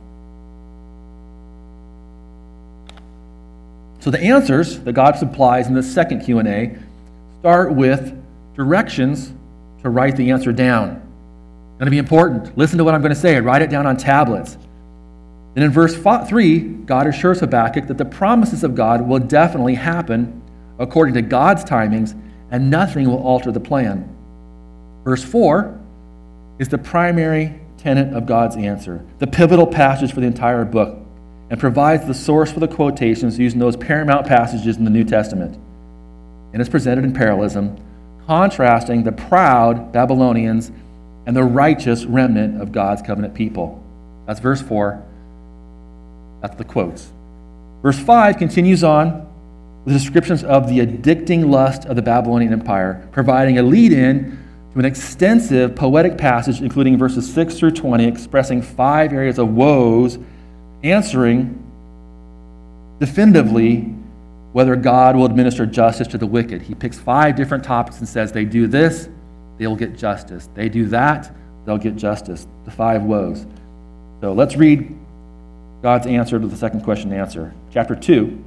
So the answers that God supplies in the second Q&A start with directions to write the answer down. It's going to be important. Listen to what I'm going to say. Write it down on tablets. Then in verse 3, God assures Habakkuk that the promises of God will definitely happen according to God's timings, and nothing will alter the plan. Verse 4 is the primary tenet of God's answer, the pivotal passage for the entire book, and provides the source for the quotations used in those paramount passages in the New Testament. And is presented in parallelism, contrasting the proud Babylonians and the righteous remnant of God's covenant people. That's verse 4. That's the quotes. Verse 5 continues on with descriptions of the addicting lust of the Babylonian Empire, providing a lead-in to an extensive poetic passage, including verses 6 through 20, expressing 5 areas of woes, answering definitively whether God will administer justice to the wicked. He picks 5 different topics and says, they do this, they will get justice. They do that, they'll get justice. The 5 woes. So let's read God's answer to the second question and answer. Chapter 2,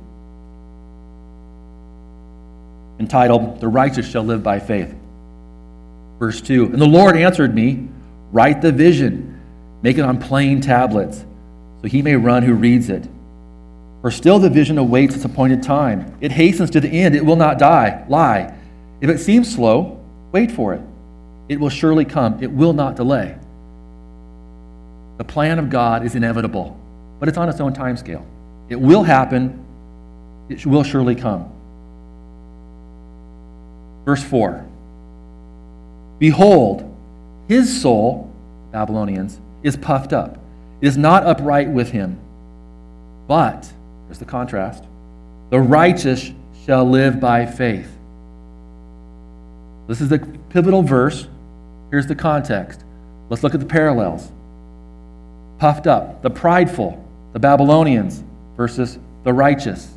entitled, The Righteous Shall Live by Faith. Verse 2, And the Lord answered me, Write the vision, make it on plain tablets, so he may run who reads it. For still the vision awaits its appointed time. It hastens to the end, it will not lie. If it seems slow, wait for it. It will surely come, it will not delay. The plan of God is inevitable, but it's on its own time scale. It will happen, it will surely come. Verse 4, Behold, his soul, Babylonians, is puffed up. It is not upright with him. But, there's the contrast, the righteous shall live by faith. This is the pivotal verse. Here's the context. Let's look at the parallels. Puffed up, the prideful, the Babylonians versus the righteous.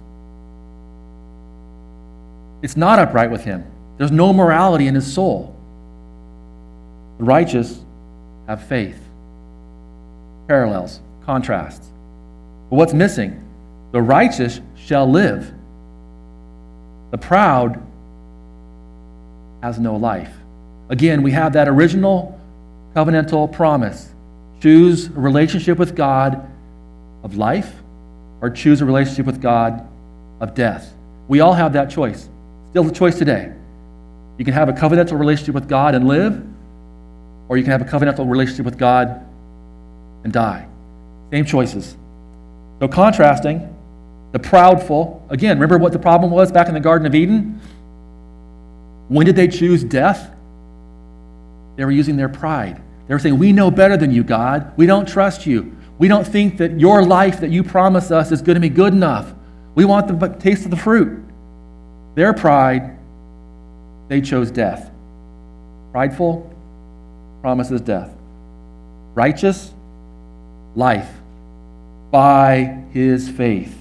It's not upright with him. There's no morality in his soul. The righteous have faith. Parallels, contrasts. But what's missing? The righteous shall live. The proud has no life. Again, we have that original covenantal promise. Choose a relationship with God of life or choose a relationship with God of death. We all have that choice. Still the choice today. You can have a covenantal relationship with God and live, or you can have a covenantal relationship with God and die. Same choices. So contrasting, the proudful, again, remember what the problem was back in the Garden of Eden? When did they choose death? They were using their pride. They were saying, we know better than you, God. We don't trust you. We don't think that your life that you promise us is going to be good enough. We want the taste of the fruit. Their pride, they chose death. Prideful promises death. Righteous, life by his faith.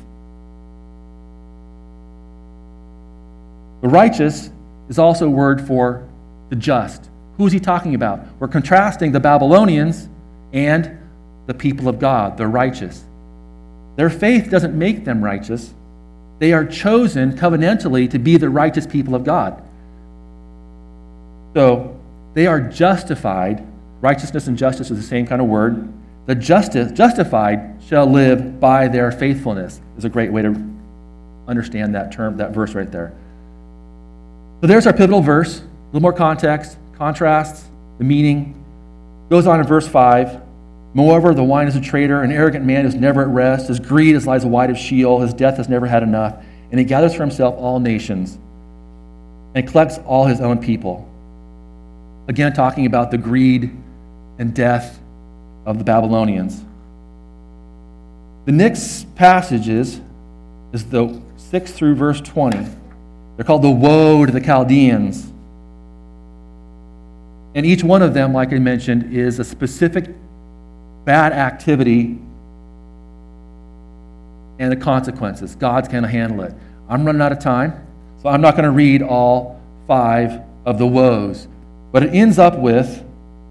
The righteous is also a word for the just. Who is he talking about? We're contrasting the Babylonians and the people of God, the righteous. Their faith doesn't make them righteous. They are chosen covenantally to be the righteous people of God. So they are justified. Righteousness and justice is the same kind of word. The justified shall live by their faithfulness is a great way to understand that term, that verse right there. So there's our pivotal verse. A little more context, contrasts, the meaning. Goes on in verse 5. Moreover, the wine is a traitor, an arrogant man who is never at rest. His greed is lies wide of Sheol. His death has never had enough. And he gathers for himself all nations and collects all his own people. Again, talking about the greed and death of the Babylonians. The next passages is the 6 through verse 20. They're called the woe to the Chaldeans. And each one of them, like I mentioned, is a specific bad activity and the consequences. God's going to handle it. I'm running out of time, so I'm not going to read all 5 of the woes. But it ends up with,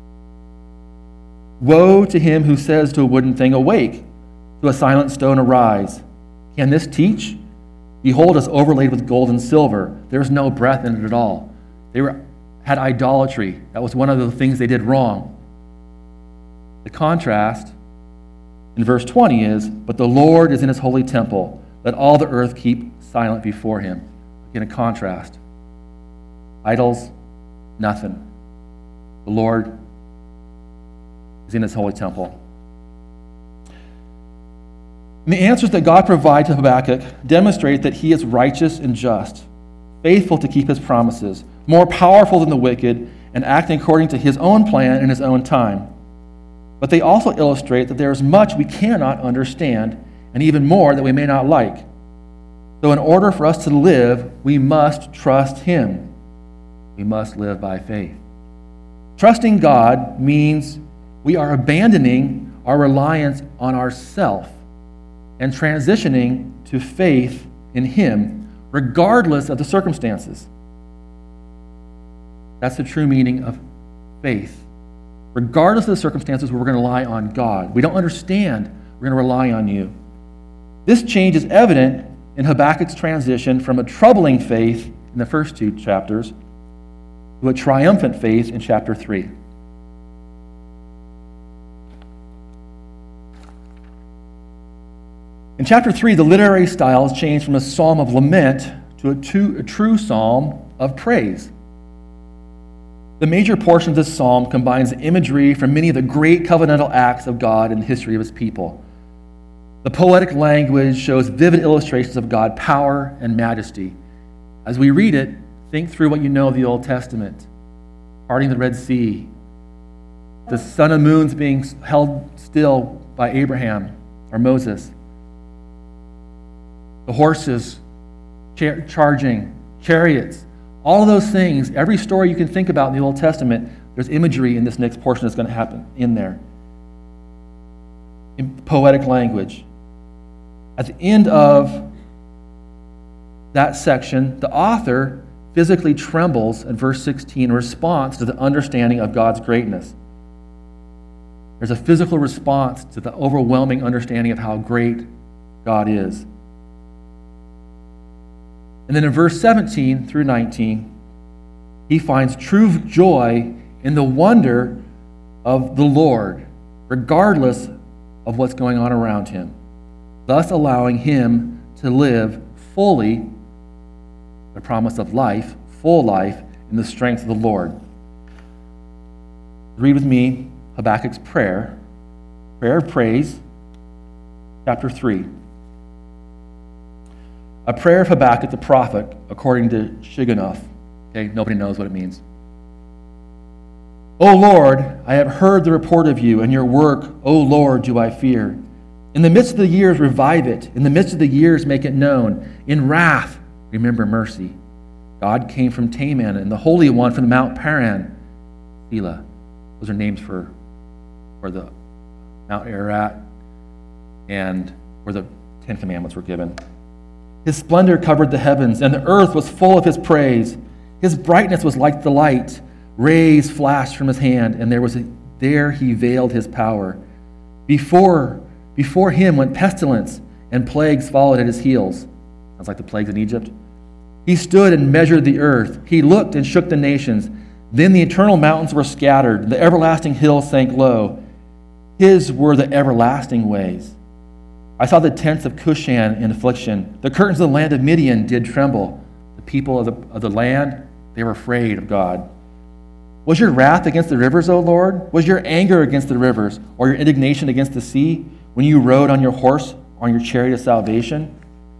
woe to him who says to a wooden thing, awake, to a silent stone, arise. Can this teach? Behold, it's overlaid with gold and silver. There's no breath in it at all. They had idolatry. That was one of the things they did wrong. The contrast in verse 20 is, but the Lord is in his holy temple. Let all the earth keep silent before him. Again, a contrast. Idols, nothing. The Lord is in his holy temple. And the answers that God provides to Habakkuk demonstrate that he is righteous and just, faithful to keep his promises, more powerful than the wicked, and acting according to his own plan in his own time. But they also illustrate that there is much we cannot understand, and even more that we may not like. So in order for us to live, we must trust him. We must live by faith. Trusting God means we are abandoning our reliance on ourself and transitioning to faith in him, regardless of the circumstances. That's the true meaning of faith. Regardless of the circumstances, we're going to rely on God. We don't understand, we're going to rely on you. This change is evident in Habakkuk's transition from a troubling faith in the first 2 chapters to a triumphant faith in chapter 3. In chapter 3, the literary style has changed from a psalm of lament to a true psalm of praise. The major portion of this psalm combines imagery from many of the great covenantal acts of God in the history of his people. The poetic language shows vivid illustrations of God's power and majesty. As we read it, think through what you know of the Old Testament. Parting the Red Sea, the sun and moons being held still by Abraham or Moses, the horses charging, chariots, all of those things, every story you can think about in the Old Testament, there's imagery in this next portion that's going to happen in there. In poetic language. At the end of that section, the author physically trembles in verse 16 in response to the understanding of God's greatness. There's a physical response to the overwhelming understanding of how great God is. And then in verse 17 through 19, he finds true joy in the wonder of the Lord, regardless of what's going on around him, thus allowing him to live fully the promise of life, full life, in the strength of the Lord. Read with me Habakkuk's prayer of praise, chapter 3. A prayer of Habakkuk the prophet, according to Shigionoth. Okay, nobody knows what it means. O Lord, I have heard the report of you, and your work, O Lord, do I fear. In the midst of the years, revive it. In the midst of the years, make it known. In wrath, remember mercy. God came from Teman, and the Holy One from Mount Paran. Selah. Those are names for the Mount Ararat and where the Ten Commandments were given. His splendor covered the heavens, and the earth was full of his praise. His brightness was like the light. Rays flashed from his hand, and there he veiled his power. Before him went pestilence, and plagues followed at his heels. Sounds like the plagues in Egypt. He stood and measured the earth. He looked and shook the nations. Then the eternal mountains were scattered. The everlasting hills sank low. His were the everlasting ways. I saw the tents of Cushan in affliction. The curtains of the land of Midian did tremble. The people of the land, they were afraid of God. Was your wrath against the rivers, O Lord? Was your anger against the rivers, or your indignation against the sea, when you rode on your horse, on your chariot of salvation?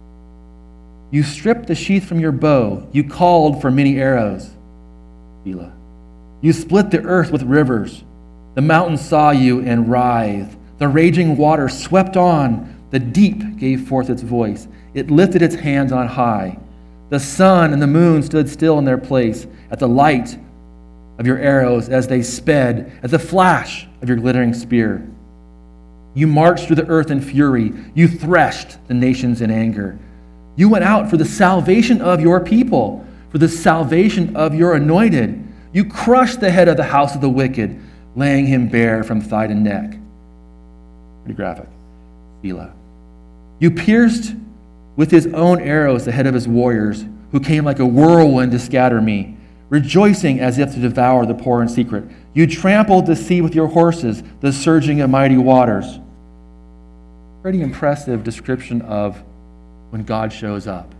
You stripped the sheath from your bow. You called for many arrows. Selah. You split the earth with rivers. The mountains saw you and writhed. The raging water swept on. The deep gave forth its voice. It lifted its hands on high. The sun and the moon stood still in their place at the light of your arrows as they sped, at the flash of your glittering spear. You marched through the earth in fury. You threshed the nations in anger. You went out for the salvation of your people, for the salvation of your anointed. You crushed the head of the house of the wicked, laying him bare from thigh to neck. Pretty graphic. Selah. You pierced with his own arrows the head of his warriors, who came like a whirlwind to scatter me, rejoicing as if to devour the poor in secret. You trampled the sea with your horses, the surging of mighty waters. Pretty impressive description of when God shows up.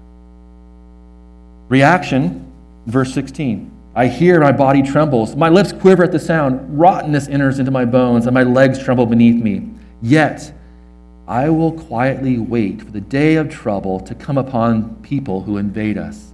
Reaction, verse 16. I hear, my body trembles. My lips quiver at the sound. Rottenness enters into my bones, and my legs tremble beneath me. Yet I will quietly wait for the day of trouble to come upon people who invade us.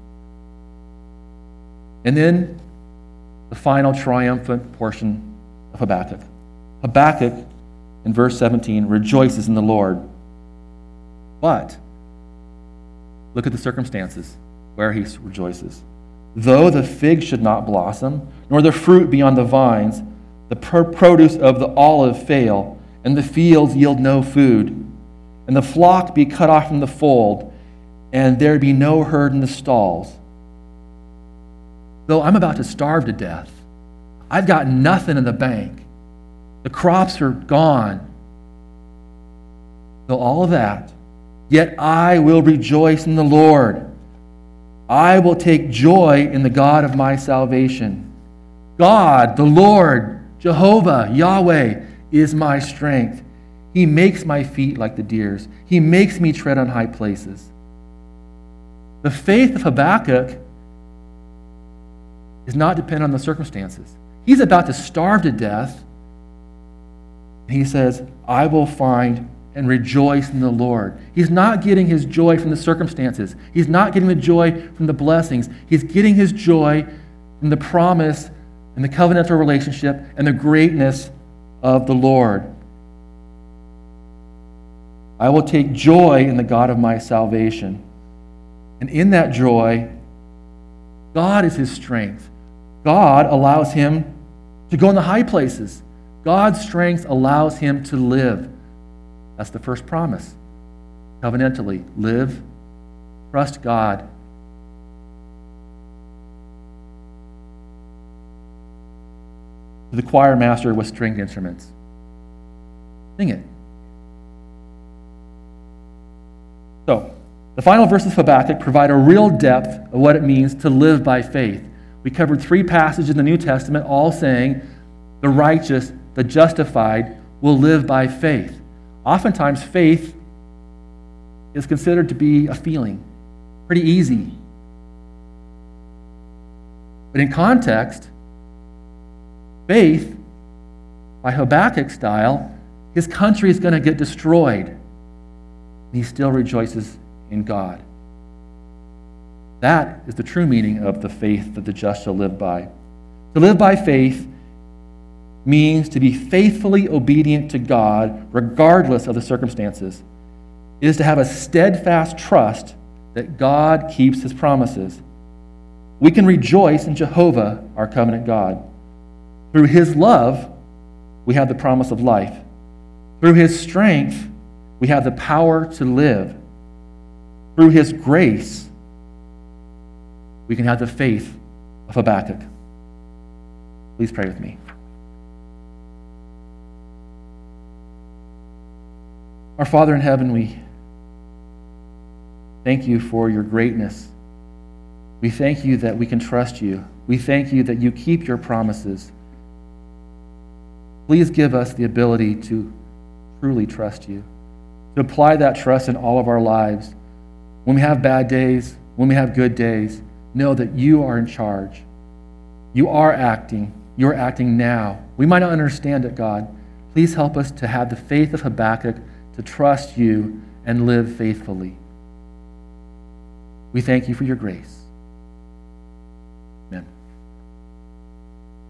And then the final triumphant portion of Habakkuk. Habakkuk, in verse 17, rejoices in the Lord. But look at the circumstances where he rejoices. Though the fig should not blossom, nor the fruit be on the vines, the produce of the olive fail, and the fields yield no food, and the flock be cut off from the fold, and there be no herd in the stalls. Though I'm about to starve to death, I've got nothing in the bank. The crops are gone. Though all of that, yet I will rejoice in the Lord. I will take joy in the God of my salvation. God, the Lord, Jehovah, Yahweh, is my strength. He makes my feet like the deer's. He makes me tread on high places. The faith of Habakkuk is not dependent on the circumstances. He's about to starve to death. He says, I will find and rejoice in the Lord. He's not getting his joy from the circumstances. He's not getting the joy from the blessings. He's getting his joy from the promise and the covenantal relationship and the greatness of the Lord. I will take joy in the God of my salvation. And in that joy, God is his strength. God allows him to go in the high places. God's strength allows him to live. That's the first promise. Covenantally, live, trust God. To the choir master with stringed instruments, sing it. So, the final verses of Habakkuk provide a real depth of what it means to live by faith. We covered 3 passages in the New Testament, all saying the righteous, the justified, will live by faith. Oftentimes, faith is considered to be a feeling, pretty easy. But in context, faith, by Habakkuk's style, his country is going to get destroyed. And he still rejoices in God. That is the true meaning of the faith that the just shall live by. To live by faith means to be faithfully obedient to God regardless of the circumstances. It is to have a steadfast trust that God keeps his promises. We can rejoice in Jehovah, our covenant God. Through his love, we have the promise of life. Through his strength, we have the power to live. Through his grace, we can have the faith of Habakkuk. Please pray with me. Our Father in heaven, we thank you for your greatness. We thank you that we can trust you. We thank you that you keep your promises. Please give us the ability to truly trust you, to apply that trust in all of our lives. When we have bad days, when we have good days, know that you are in charge. You are acting. You are acting now. We might not understand it, God. Please help us to have the faith of Habakkuk, to trust you and live faithfully. We thank you for your grace.